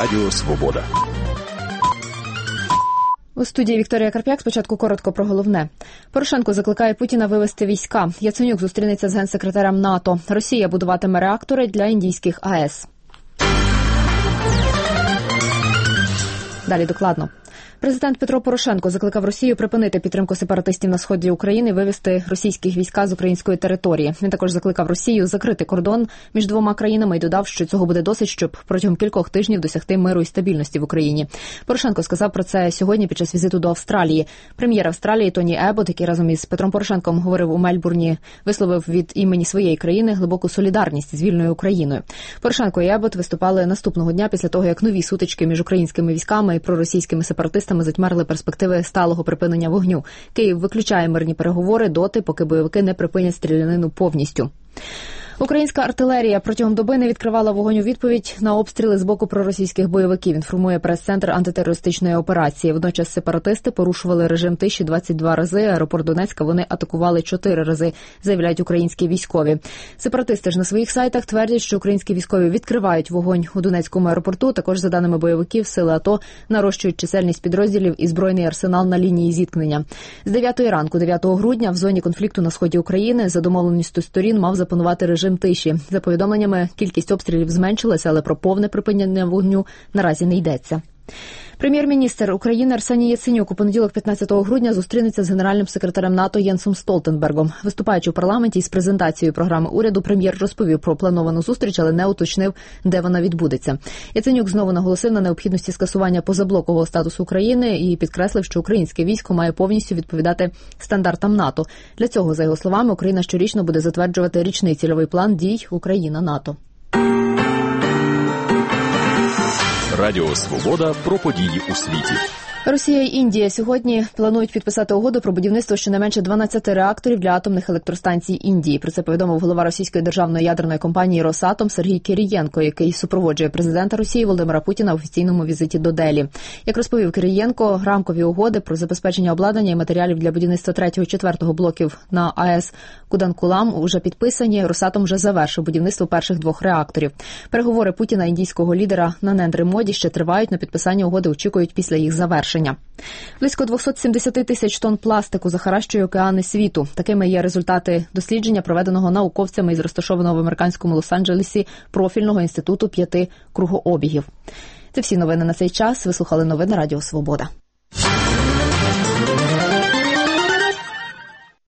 Радіо Свобода. У студії Вікторія Карп'як. Спочатку коротко про головне. Порошенко закликає Путіна вивести війська. Яценюк зустрінеться з генсекретарем НАТО. Росія будуватиме реактори для індійських АЕС. Далі докладно. Президент Петро Порошенко закликав Росію припинити підтримку сепаратистів на сході України і вивести російських війська з української території. Він також закликав Росію закрити кордон між двома країнами і додав, що цього буде досить, щоб протягом кількох тижнів досягти миру і стабільності в Україні. Порошенко сказав про це сьогодні під час візиту до Австралії. Прем'єр Австралії Тоні Ебот, який разом із Петром Порошенком говорив у Мельбурні, висловив від імені своєї країни глибоку солідарність з вільною Україною. Порошенко і Ебот виступали наступного дня після того, як нові сутички між українськими військами і проросійськими сепаратистами затьмарили перспективи сталого припинення вогню. Київ виключає мирні переговори доти, поки бойовики не припинять стрілянину повністю. Українська артилерія протягом доби не відкривала вогонь у відповідь на обстріли з боку проросійських бойовиків, інформує прес-центр антитерористичної операції. Водночас сепаратисти порушували режим тиші 22 рази, аеропорт Донецька вони атакували 4 рази, заявляють українські військові. Сепаратисти ж на своїх сайтах твердять, що українські військові відкривають вогонь у Донецькому аеропорту. Також, за даними бойовиків, сили АТО нарощують чисельність підрозділів і збройний арсенал на лінії зіткнення. З 9 ранку 9 грудня в зоні конфлікту на сході України за домовленістю сторін мав запанувати режим тиші. За повідомленнями, кількість обстрілів зменшилася, але про повне припинення вогню наразі не йдеться. Прем'єр-міністр України Арсеній Яценюк у понеділок 15 грудня зустрінеться з генеральним секретарем НАТО Єнсом Столтенбергом. Виступаючи у парламенті із презентацією програми уряду, прем'єр розповів про плановану зустріч, але не уточнив, де вона відбудеться. Яценюк знову наголосив на необхідності скасування позаблокового статусу України і підкреслив, що українське військо має повністю відповідати стандартам НАТО. Для цього, за його словами, Україна щорічно буде затверджувати річний цільовий план дій Україна-НАТО. Радіо Свобода про події у світі. Росія і Індія сьогодні планують підписати угоду про будівництво щонайменше 12 реакторів для атомних електростанцій Індії. Про це повідомив голова російської державної ядерної компанії «Росатом» Сергій Кирієнко, який супроводжує президента Росії Володимира Путіна в офіційному візиті до Делі. Як розповів Кирієнко, рамкові угоди про забезпечення обладнання і матеріалів для будівництва 3-4 блоків на АЕС Куданкулам уже підписані. «Росатом» вже завершив будівництво перших 2 реакторів. Переговори Путіна і індійського лідера Нарендри Моді ще тривають, на підписання угоди очікують після їх завершення. Близько 270 тисяч тонн пластику захаращує океани світу. Такими є результати дослідження, проведеного науковцями із розташованого в американському Лос-Анджелесі профільного інституту 5 кругообігів. Це всі новини на цей час. Ви слухали новини Радіо Свобода.